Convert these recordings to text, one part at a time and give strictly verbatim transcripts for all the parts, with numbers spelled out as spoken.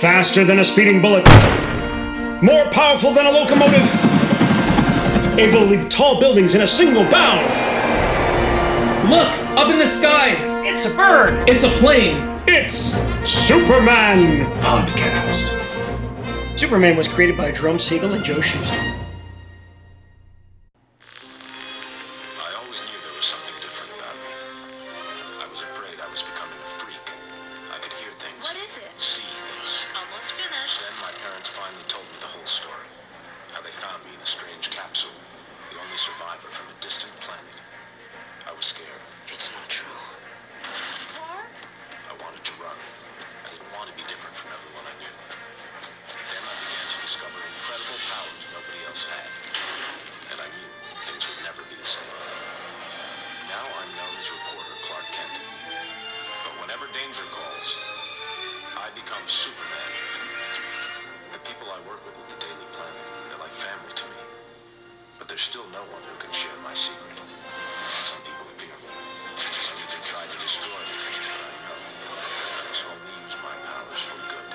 Faster than a speeding bullet. More powerful than a locomotive. Able to leap tall buildings in a single bound. Look! Up in the sky! It's a bird! It's a plane! It's Superman! Podcast. Superman was created by Jerome Siegel and Joe Shuster. I always knew there was something different about me. I was afraid I was becoming a freak. I could hear things. What is it? See things. Almost finished. Then my parents finally told me the whole story. How they found me in a strange capsule. The only survivor from a distant planet. I was scared. It's not true. Clark? I wanted to run. I didn't want to be different from everyone I knew. Then I began to discover incredible powers nobody else had. And I knew things would never be the same. Now I'm known as reporter Clark Kent. But whenever danger calls, I become Superman. The people I work with at the Daily Planet, they're like family to me. But there's still no one who can share my secret. Some people fear me. Some even try to destroy me. But I know I must only use my powers for good.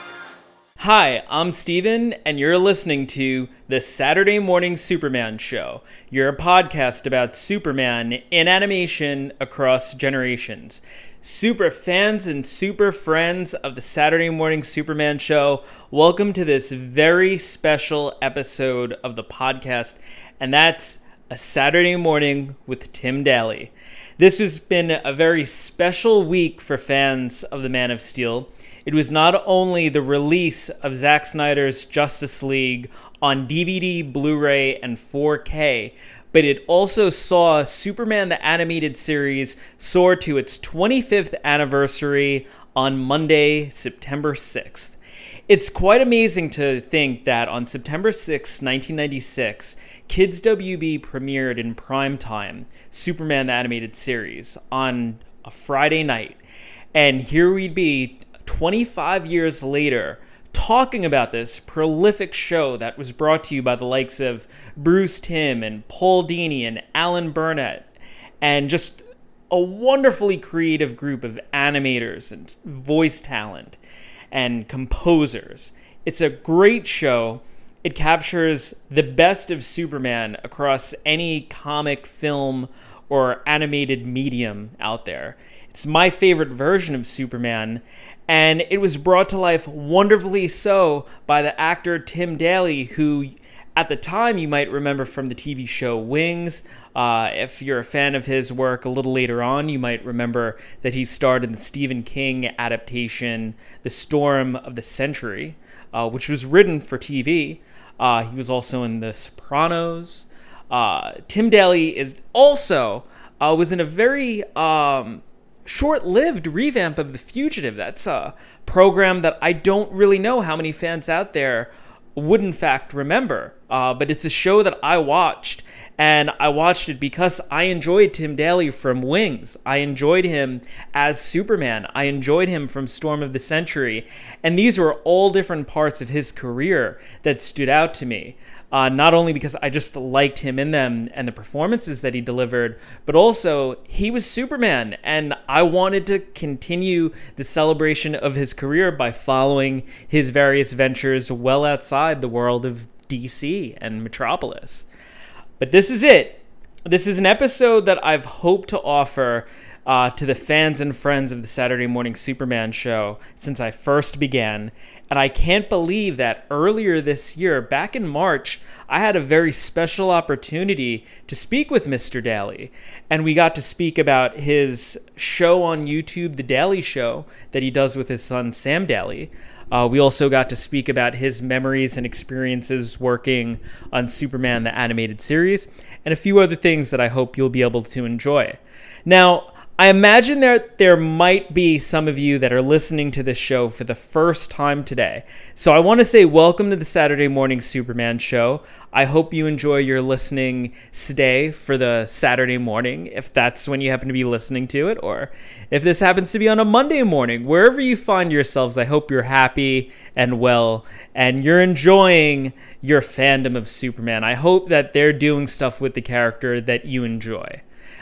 Hi, I'm Steven, and you're listening to the Saturday Morning Superman Show, your podcast about Superman in animation across generations. Super fans and super friends of the Saturday Morning Superman Show, welcome to this very special episode of the podcast, and that's A Saturday Morning with Tim Daly. This has been a very special week for fans of the Man of Steel. It was not only the release of Zack Snyder's Justice League on D V D, Blu-ray, and four K, but it also saw Superman the Animated Series soar to its twenty-fifth anniversary on Monday, September sixth. It's quite amazing to think that on September sixth, nineteen ninety-six, Kids W B premiered in primetime Superman the Animated Series on a Friday night. And here we'd be twenty-five years later talking about this prolific show that was brought to you by the likes of Bruce Timm and Paul Dini and Alan Burnett, and just a wonderfully creative group of animators and voice talent and composers. It's a great show. It captures the best of Superman across any comic, film, or animated medium out there. It's my favorite version of Superman, and it was brought to life wonderfully so by the actor Tim Daly, who at the time you might remember from the T V show Wings. Uh, if you're a fan of his work a little later on, you might remember that he starred in the Stephen King adaptation The Storm of the Century, uh, which was written for T V. Uh, he was also in The Sopranos. Uh, Tim Daly is also uh, was in a very um, short-lived revamp of The Fugitive. That's a program that I don't really know how many fans out there would in fact remember. Uh, but it's a show that I watched, and I watched it because I enjoyed Tim Daly from Wings. I enjoyed him as Superman. I enjoyed him from Storm of the Century. And these were all different parts of his career that stood out to me. Uh, not only because I just liked him in them and the performances that he delivered, but also he was Superman, and I wanted to continue the celebration of his career by following his various ventures well outside the world of D C and Metropolis. But this is it. This is an episode that I've hoped to offer uh, to the fans and friends of the Saturday Morning Superman Show since I first began. And I can't believe that earlier this year, back in March, I had a very special opportunity to speak with Mister Daly. And we got to speak about his show on YouTube, The Daly Show, that he does with his son, Sam Daly. Uh, we also got to speak about his memories and experiences working on Superman the Animated Series, and a few other things that I hope you'll be able to enjoy. Now, I imagine that there might be some of you that are listening to this show for the first time today. So I want to say welcome to the Saturday Morning Superman Show. I hope you enjoy your listening today for the Saturday morning, if that's when you happen to be listening to it, or if this happens to be on a Monday morning. Wherever you find yourselves, I hope you're happy and well, and you're enjoying your fandom of Superman. I hope that they're doing stuff with the character that you enjoy.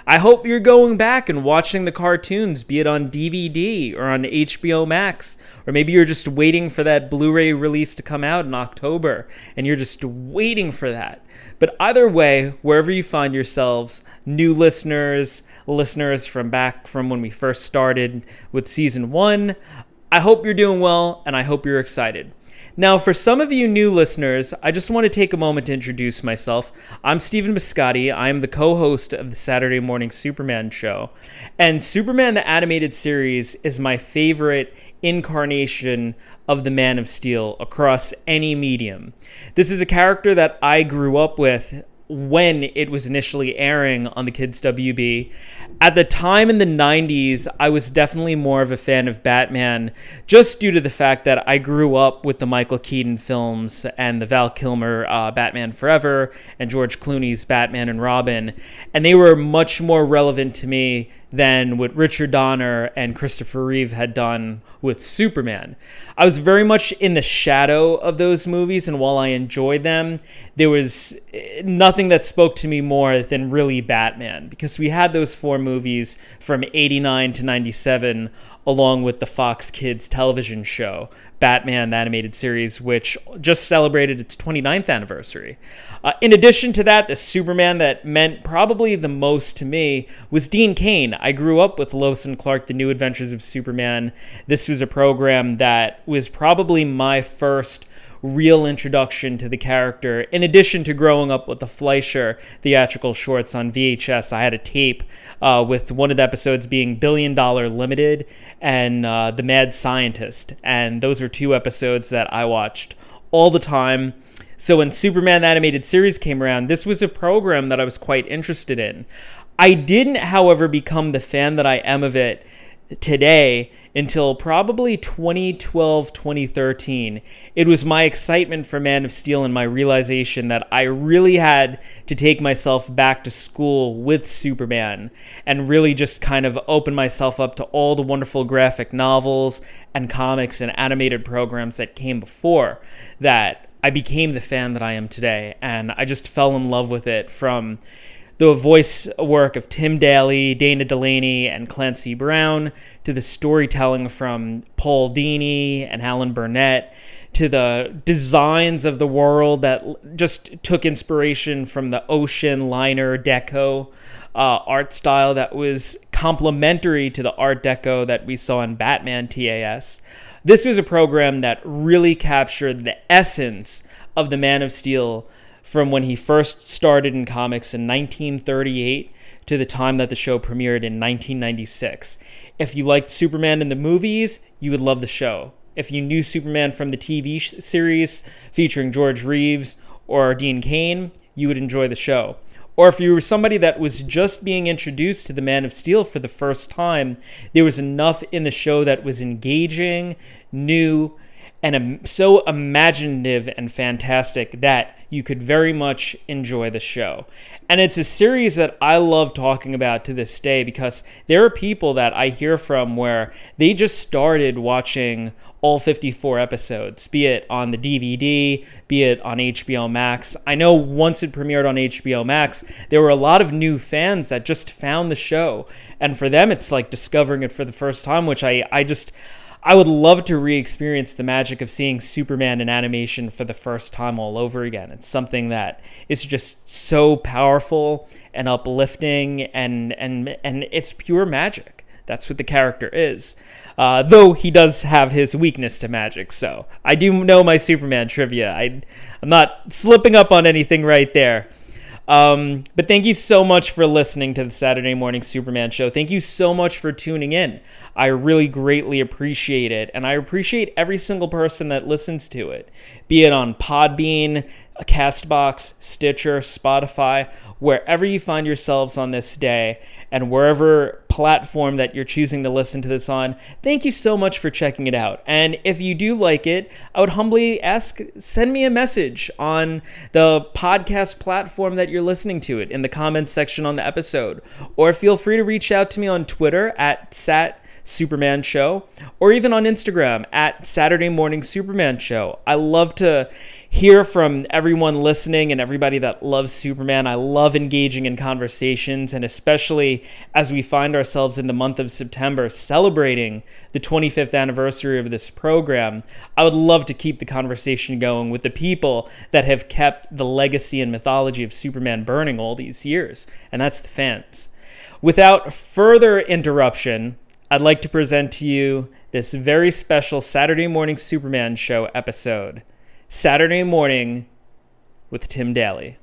I hope you're going back and watching the cartoons, be it on D V D or on H B O Max, or maybe you're just waiting for that Blu-ray release to come out in October, and you're just waiting for that. But either way, wherever you find yourselves, new listeners, listeners from back from when we first started with season one, I hope you're doing well, and I hope you're excited. Now, for some of you new listeners, I just want to take a moment to introduce myself. I'm Stephen Biscotti. I am the co-host of the Saturday Morning Superman Show. And Superman the Animated Series is my favorite incarnation of the Man of Steel across any medium. This is a character that I grew up with when it was initially airing on the Kids W B. At the time in the nineties, I was definitely more of a fan of Batman, just due to the fact that I grew up with the Michael Keaton films and the Val Kilmer uh, Batman Forever and George Clooney's Batman and Robin, and they were much more relevant to me than what Richard Donner and Christopher Reeve had done with Superman. I was very much in the shadow of those movies, and while I enjoyed them, there was nothing that spoke to me more than really Batman, because we had those four movies from eighty-nine to ninety-seven, along with the Fox Kids television show, Batman the Animated Series, which just celebrated its twenty-ninth anniversary. Uh, in addition to that, the Superman that meant probably the most to me was Dean Cain. I grew up with Lois and Clark, The New Adventures of Superman. This was a program that was probably my first real introduction to the character. In addition to growing up with the Fleischer theatrical shorts on V H S, I had a tape uh, with one of the episodes being Billion Dollar Limited and uh, The Mad Scientist. And those are two episodes that I watched all the time. So when Superman the Animated Series came around, this was a program that I was quite interested in. I didn't, however, become the fan that I am of it today until probably twenty twelve, twenty thirteen. It was my excitement for Man of Steel and my realization that I really had to take myself back to school with Superman and really just kind of open myself up to all the wonderful graphic novels and comics and animated programs that came before that. I became the fan that I am today, and I just fell in love with it, from the voice work of Tim Daly, Dana Delaney, and Clancy Brown, to the storytelling from Paul Dini and Alan Burnett, to the designs of the world that just took inspiration from the ocean liner deco uh, art style that was complementary to the art deco that we saw in Batman T A S. This was a program that really captured the essence of the Man of Steel from when he first started in comics in nineteen thirty-eight to the time that the show premiered in nineteen ninety-six. If you liked Superman in the movies, you would love the show. If you knew Superman from the T V series featuring George Reeves or Dean Cain, you would enjoy the show. Or if you were somebody that was just being introduced to the Man of Steel for the first time, there was enough in the show that was engaging, new, and um, so imaginative and fantastic that you could very much enjoy the show. And it's a series that I love talking about to this day, because there are people that I hear from where they just started watching all fifty-four episodes, be it on the D V D, be it on H B O Max. I know once it premiered on H B O Max, there were a lot of new fans that just found the show. And for them, it's like discovering it for the first time, which I, I just... I would love to re-experience the magic of seeing Superman in animation for the first time all over again. It's something that is just so powerful and uplifting, and and and it's pure magic. That's what the character is. Uh, though he does have his weakness to magic, so I do know my Superman trivia. I, I'm not slipping up on anything right there. Um, but thank you so much for listening to the Saturday Morning Superman Show. Thank you so much for tuning in. I really greatly appreciate it, and I appreciate every single person that listens to it, be it on Podbean, CastBox, Stitcher, Spotify, wherever you find yourselves on this day, and wherever platform that you're choosing to listen to this on. Thank you so much for checking it out. And if you do like it, I would humbly ask, send me a message on the podcast platform that you're listening to it in the comments section on the episode, or feel free to reach out to me on Twitter at sat Superman Show, or even on Instagram at Saturday Morning Superman Show. I love to hear from everyone listening and everybody that loves Superman. I love engaging in conversations, and especially as we find ourselves in the month of September celebrating the twenty-fifth anniversary of this program, I would love to keep the conversation going with the people that have kept the legacy and mythology of Superman burning all these years, and that's the fans. Without further interruption, I'd like to present to you this very special Saturday Morning Superman Show episode, Saturday Morning with Tim Daly.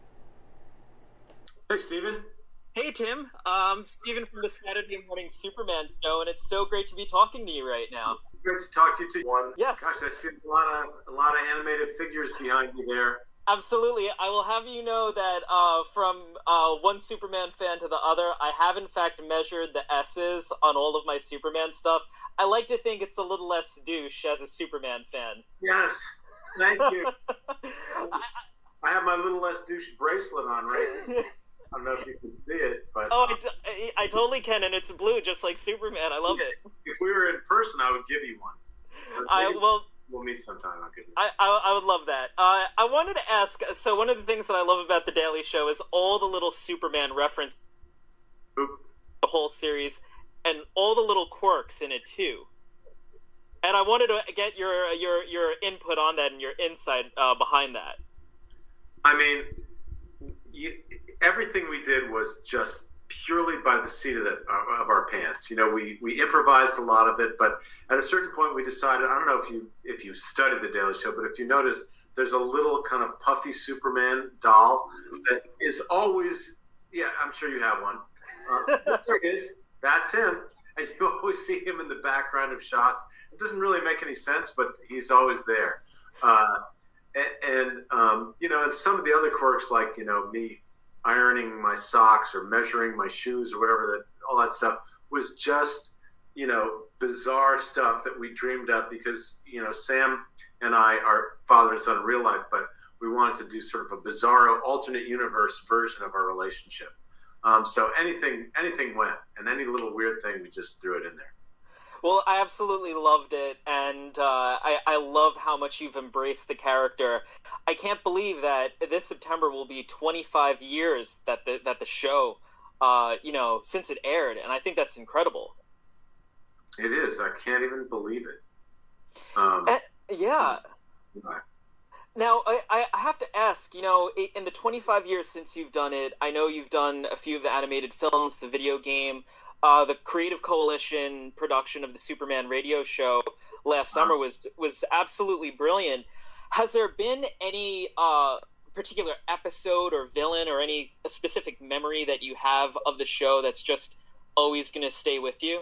Hey, Steven. Hey, Tim. Um, Steven from the Saturday Morning Superman Show, and it's so great to be talking to you right now. Great to talk to you, too. One. Yes. Gosh, I see a lot of a lot of animated figures behind you there. Absolutely. I will have you know that uh, from uh, one Superman fan to the other, I have in fact measured the S's on all of my Superman stuff. I like to think it's a little less douche as a Superman fan. Yes. Thank you. I, I have my little less douche bracelet on right now. I don't know if you can see it, but... Oh, I, I, I totally can, and it's blue, just like Superman. I love it. If we were in person, I would give you one. I well... We'll meet sometime. I'll give you. I, I I would love that. Uh, I wanted to ask. So one of the things that I love about the Daily Show is all the little Superman references, the whole series, and all the little quirks in it too. And I wanted to get your your your input on that and your insight uh, behind that. I mean, you, everything we did was just purely by the seat of, the, of our pants. You know, we, we improvised a lot of it, but at a certain point we decided, I don't know if you if you studied the Daily Show, but if you notice, there's a little kind of puffy Superman doll that is always, yeah, I'm sure you have one. Uh, there it is. That's him. And you always see him in the background of shots. It doesn't really make any sense, but he's always there. Uh, and, and um, you know, and some of the other quirks, like, you know, me ironing my socks or measuring my shoes or whatever, that all that stuff was just, you know, bizarre stuff that we dreamed up because, you know, Sam and I are father and son in real life, but we wanted to do sort of a bizarro alternate universe version of our relationship. Um, so anything, anything went, and any little weird thing, we just threw it in there. Well, I absolutely loved it, and uh, I, I love how much you've embraced the character. I can't believe that this September will be twenty-five years that the that the show, uh, you know, since it aired, and I think that's incredible. It is. I can't even believe it. Um, uh, yeah. Now, I, I have to ask, you know, in the twenty-five years since you've done it, I know you've done a few of the animated films, the video game. Uh, the Creative Coalition production of the Superman radio show last summer was was absolutely brilliant. Has there been any uh, particular episode or villain or any specific memory that you have of the show that's just always going to stay with you?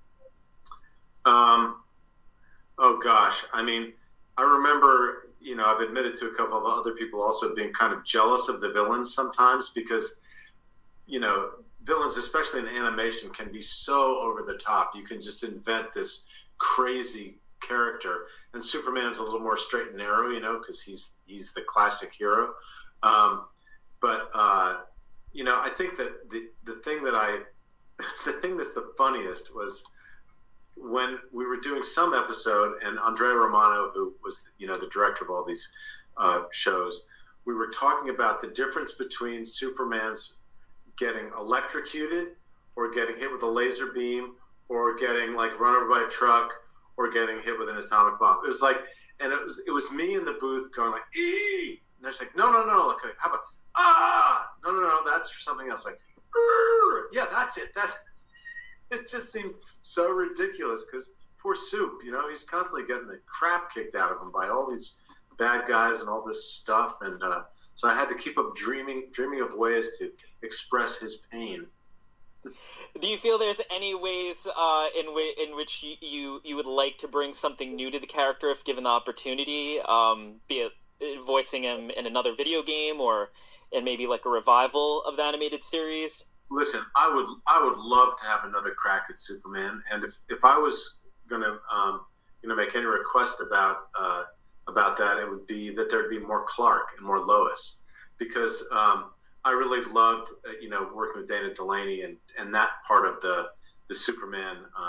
Um, oh, gosh. I mean, I remember, you know, I've admitted to a couple of other people also being kind of jealous of the villains sometimes because, you know, villains, especially in animation, can be so over the top. You can just invent this crazy character, and Superman's a little more straight and narrow, you know, because he's he's the classic hero. Um, but uh, you know, I think that the the thing that I the thing that's the funniest was when we were doing some episode, and Andrea Romano, who was, you know, the director of all these uh, shows, we were talking about the difference between Superman's getting electrocuted or getting hit with a laser beam or getting like run over by a truck or getting hit with an atomic bomb. It was like, and it was it was me in the booth going like, ee! And I was like, no, no, no, like, how about, ah! No, no, no, that's for something else. Like, Urgh! Yeah, that's it. That's it. Just seemed so ridiculous because poor Soup, you know, he's constantly getting the crap kicked out of him by all these bad guys and all this stuff. And uh, so I had to keep up dreaming, dreaming of ways to express his pain. Do you feel there's any ways uh, in, w- in which you, you you would like to bring something new to the character if given the opportunity, um, be it voicing him in another video game or in maybe like a revival of the animated series? Listen, I would I would love to have another crack at Superman, and if, if I was going to um, you know make any request about uh, about that, it would be that there'd be more Clark and more Lois, because um, I really loved uh, you know working with Dana Delaney and, and that part of the the Superman um,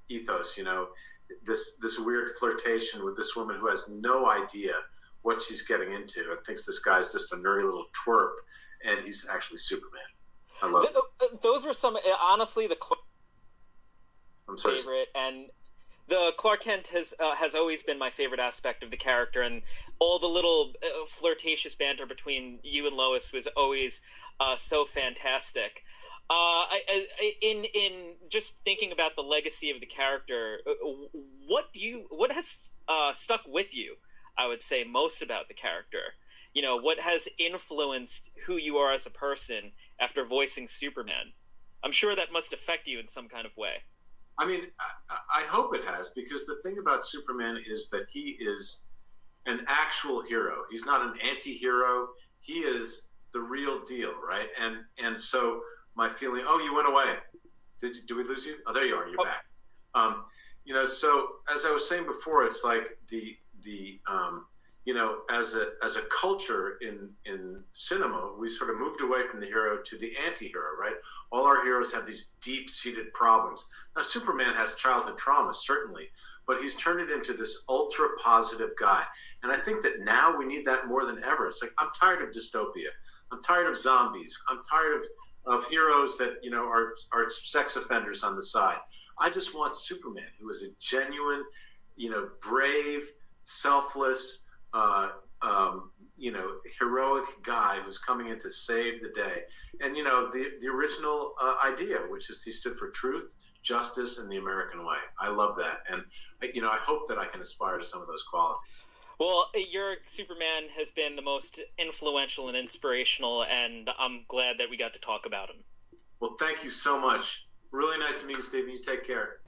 ethos, you know, this this weird flirtation with this woman who has no idea what she's getting into and thinks this guy's just a nerdy little twerp, and he's actually Superman. I love Th- it. Those were some, honestly, the Clark I'm sorry. favorite, and the Clark Kent has uh, has always been my favorite aspect of the character, and all the little uh, flirtatious banter between you and Lois was always uh, so fantastic. Uh, I, I, in in just thinking about the legacy of the character, what do you what has uh, stuck with you? I would say most about the character. You know, what has influenced who you are as a person after voicing Superman? I'm sure that must affect you in some kind of way. I mean, I, I hope it has, because the thing about Superman is that he is an actual hero. He's not an anti-hero. He is the real deal, right? And and so my feeling, oh, you went away. Did you, did we lose you? Oh, there you are. You're oh. back. Um, you know, so as I was saying before, it's like the the um, you know, as a as a culture in in cinema, we sort of moved away from the hero to the anti-hero, right? All our heroes have these deep-seated problems. Now, Superman has childhood trauma, certainly, but he's turned it into this ultra-positive guy. And I think that now we need that more than ever. It's like, I'm tired of dystopia. I'm tired of zombies. I'm tired of, of heroes that, you know, are, are sex offenders on the side. I just want Superman, who is a genuine, you know, brave, selfless, uh, um, you know, heroic guy who's coming in to save the day. And, you know, the, the original uh, idea, which is he stood for truth, justice, and the American way. I love that. And, you know, I hope that I can aspire to some of those qualities. Well, your Superman has been the most influential and inspirational, and I'm glad that we got to talk about him. Well, thank you so much. Really nice to meet you, Stephen. You take care.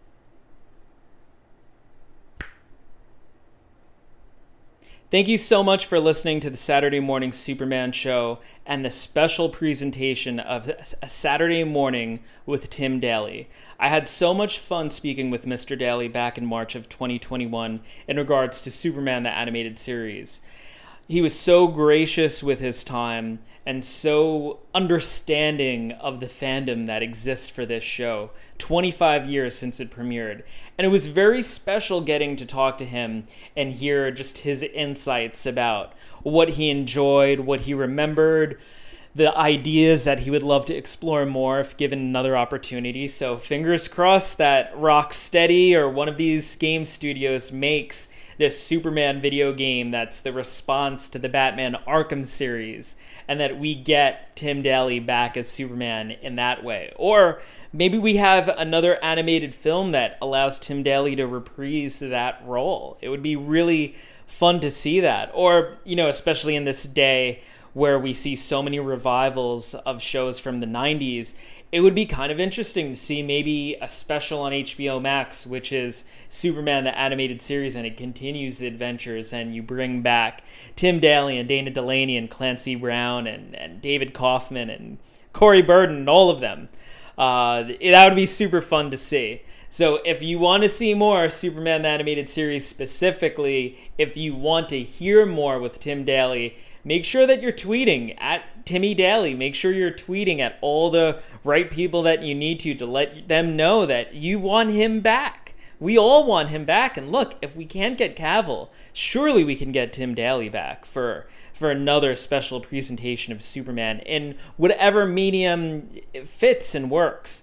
Thank you so much for listening to the Saturday Morning Superman Show and the special presentation of A Saturday Morning with Tim Daly. I had so much fun speaking with Mister Daly back in March of twenty twenty-one in regards to Superman the Animated Series. He was so gracious with his time and so understanding of the fandom that exists for this show, twenty-five years since it premiered. And it was very special getting to talk to him and hear just his insights about what he enjoyed, what he remembered, the ideas that he would love to explore more if given another opportunity. So fingers crossed that Rocksteady or one of these game studios makes this Superman video game that's the response to the Batman Arkham series, and that we get Tim Daly back as Superman in that way. Or maybe we have another animated film that allows Tim Daly to reprise that role. It would be really fun to see that. Or, you know, especially in this day where we see so many revivals of shows from the nineties, it would be kind of interesting to see maybe a special on H B O Max, which is Superman the Animated Series, and it continues the adventures, and you bring back Tim Daly and Dana Delaney and Clancy Brown and, and David Kaufman and Corey Burden and all of them. Uh, that would be super fun to see. So if you want to see more Superman the Animated Series specifically, if you want to hear more with Tim Daly, make sure that you're tweeting at Timmy Daly. Make sure you're tweeting at all the right people that you need to to let them know that you want him back. We all want him back. And look, if we can't get Cavill, surely we can get Tim Daly back for for another special presentation of Superman in whatever medium fits and works.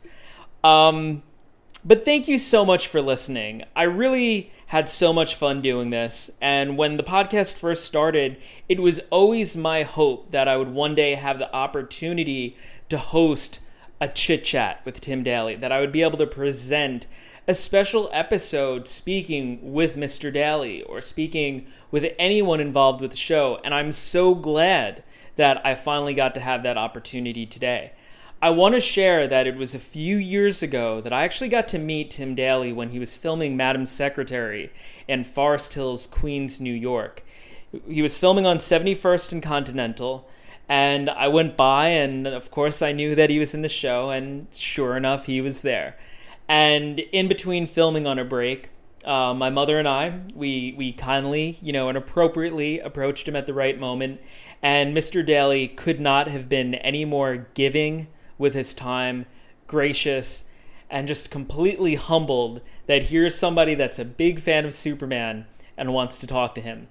Um... But thank you so much for listening. I really had so much fun doing this, and when the podcast first started, it was always my hope that I would one day have the opportunity to host a chit-chat with Tim Daly, that I would be able to present a special episode speaking with Mister Daly or speaking with anyone involved with the show, and I'm so glad that I finally got to have that opportunity today. I want to share that it was a few years ago that I actually got to meet Tim Daly when he was filming Madam Secretary in Forest Hills, Queens, New York. He was filming on seventy-first and Continental, and I went by, and of course I knew that he was in the show, and sure enough, he was there. And in between filming on a break, uh, my mother and I, we we kindly, you know, and appropriately approached him at the right moment, and Mister Daly could not have been any more giving with his time, gracious, and just completely humbled that here's somebody that's a big fan of Superman and wants to talk to him.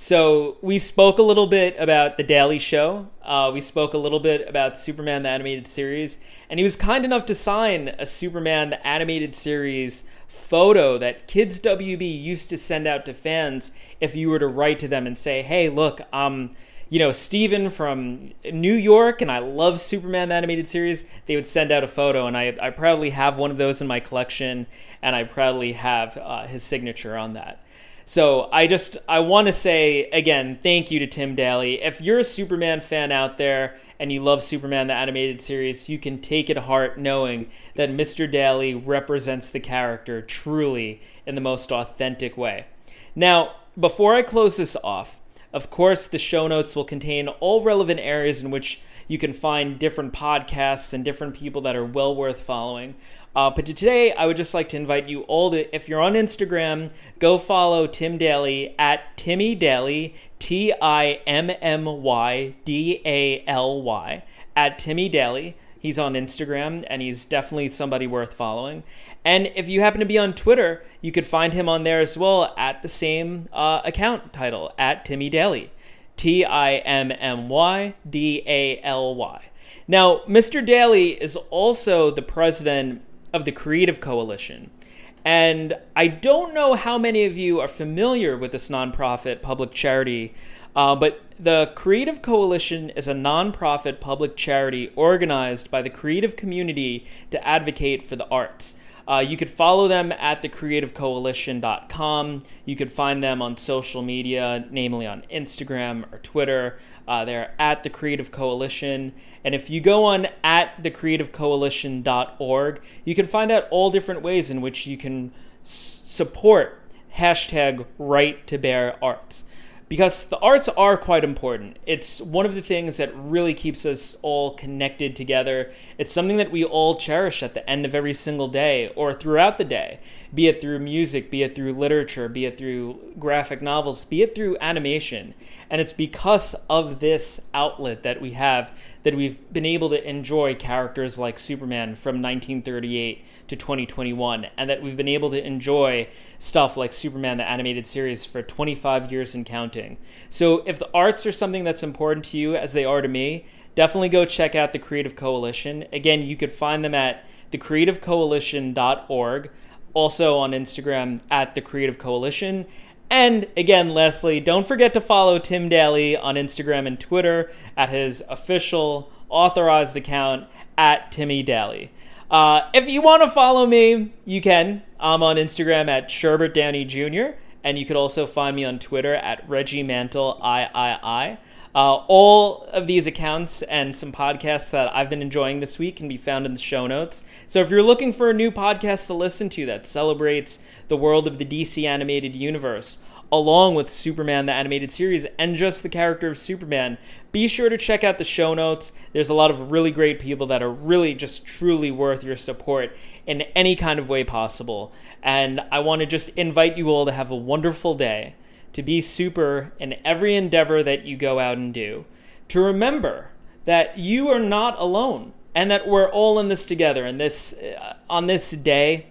So we spoke a little bit about The Daily Show. Uh, we spoke a little bit about Superman the Animated Series. And he was kind enough to sign a Superman the Animated Series photo that Kids W B used to send out to fans if you were to write to them and say, hey, look, um, you know, Steven from New York, and I love Superman the Animated Series. They would send out a photo, and I, I proudly have one of those in my collection, and I proudly have uh, his signature on that. So I just, I want to say, again, thank you to Tim Daly. If you're a Superman fan out there and you love Superman the Animated Series, you can take it to heart knowing that Mister Daly represents the character truly in the most authentic way. Now, before I close this off, of course, the show notes will contain all relevant areas in which you can find different podcasts and different people that are well worth following. Uh, but today, I would just like to invite you all to, if you're on Instagram, go follow Tim Daly at Timmy Daly, T I M M Y D A L Y, at Timmy Daly. He's on Instagram, and he's definitely somebody worth following. And if you happen to be on Twitter, you could find him on there as well at the same uh, account title, at Timmy Daly, T I M M Y D A L Y. Now, Mister Daly is also the president of the Creative Coalition. And I don't know how many of you are familiar with this nonprofit public charity, uh, but the Creative Coalition is a nonprofit public charity organized by the creative community to advocate for the arts. Uh, you could follow them at the creative coalition dot com. You could find them on social media, namely on Instagram or Twitter. Uh, they're at the Creative Coalition. And if you go on at the creative coalition dot org, you can find out all different ways in which you can s- support hashtag Right to Bear Arts. Because the arts are quite important. It's one of the things that really keeps us all connected together. It's something that we all cherish at the end of every single day or throughout the day, be it through music, be it through literature, be it through graphic novels, be it through animation. And it's because of this outlet that we have that we've been able to enjoy characters like Superman from nineteen thirty-eight to twenty twenty-one, and that we've been able to enjoy stuff like Superman the Animated Series for twenty-five years and counting. So if the arts are something that's important to you, as they are to me, definitely go check out the Creative Coalition. Again, you could find them at the creative coalition dot org, also on Instagram at the Creative Coalition. And again, lastly, don't forget to follow Tim Daly on Instagram and Twitter at his official authorized account at Timmy Daly. Uh, if you want to follow me, you can. I'm on Instagram at Sherbert Downey Junior, and you could also find me on Twitter at Reggie Mantle I I I. Uh, all of these accounts and some podcasts that I've been enjoying this week can be found in the show notes. So if you're looking for a new podcast to listen to that celebrates the world of the D C animated universe, along with Superman the Animated Series and just the character of Superman, be sure to check out the show notes. There's a lot of really great people that are really just truly worth your support in any kind of way possible. And I want to just invite you all to have a wonderful day, to be super in every endeavor that you go out and do, to remember that you are not alone and that we're all in this together. And this, uh, on this day,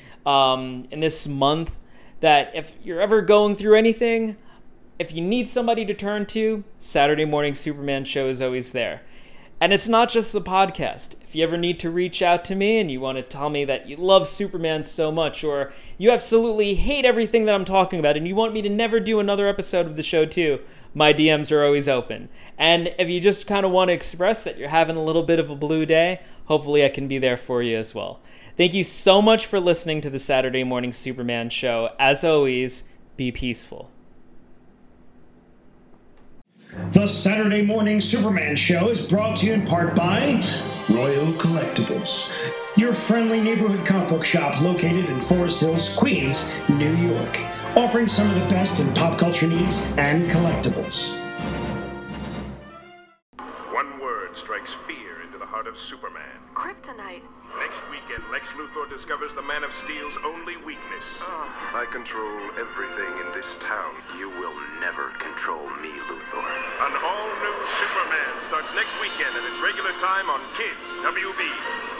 um, in this month, that if you're ever going through anything, if you need somebody to turn to, Saturday Morning Superman Show is always there. And it's not just the podcast. If you ever need to reach out to me and you want to tell me that you love Superman so much, or you absolutely hate everything that I'm talking about and you want me to never do another episode of the show too, my D Ms are always open. And if you just kind of want to express that you're having a little bit of a blue day, hopefully I can be there for you as well. Thank you so much for listening to the Saturday Morning Superman Show. As always, be peaceful. The Saturday Morning Superman Show is brought to you in part by Royal Collectibles, your friendly neighborhood comic book shop located in Forest Hills, Queens, New York, offering some of the best in pop culture needs and collectibles. One word strikes fear into the heart of Superman. Kryptonite. Next weekend, Lex Luthor discovers the Man of Steel's only weakness. I control everything in this town. You will never control me, Luthor. An all-new Superman starts next weekend at its regular time on Kids W B.